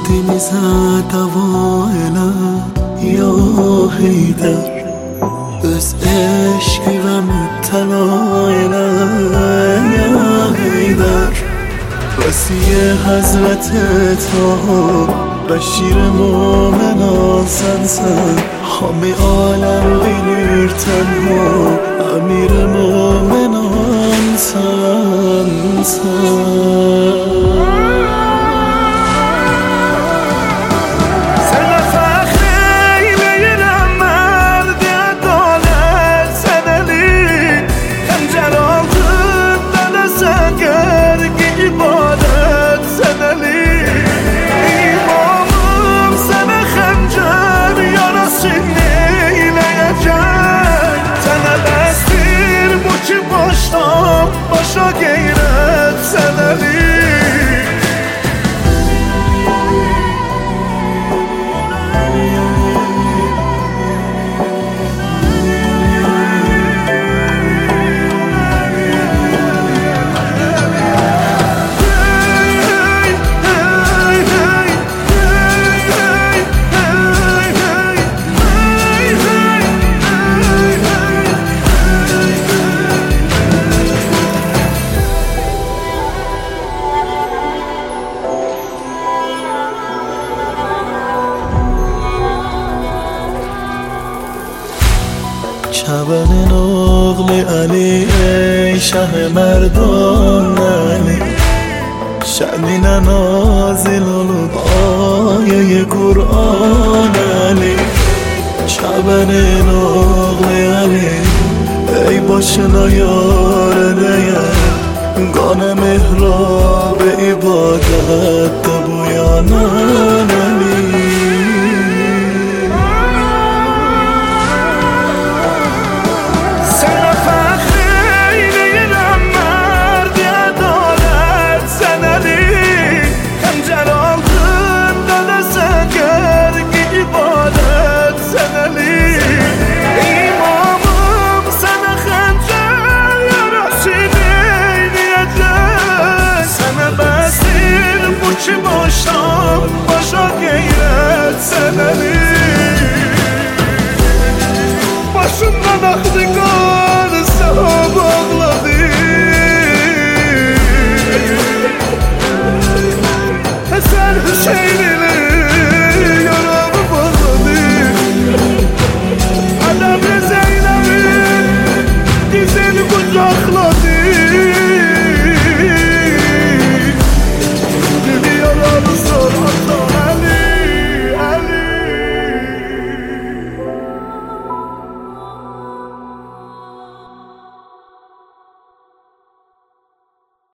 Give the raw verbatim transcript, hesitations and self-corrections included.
وقتی میزد دوائله یا حیدر بس عشقی و مبتلایله یا حیدر وسیع حضرت تا بشیر مومنان سنسن حامی عالم بینیر تنها امیر مومنان سنسن başa gayret seneli شبن نقل علی ای شه مردان علی شأنی نازل آیه قرآن علی شبن نقل علی ای باشنا یار نیم گان محراب عبادت بویانان علی چی باشم başa gayret seneli başımdan aktı kan sana bağladı Hasan Hüseyin'im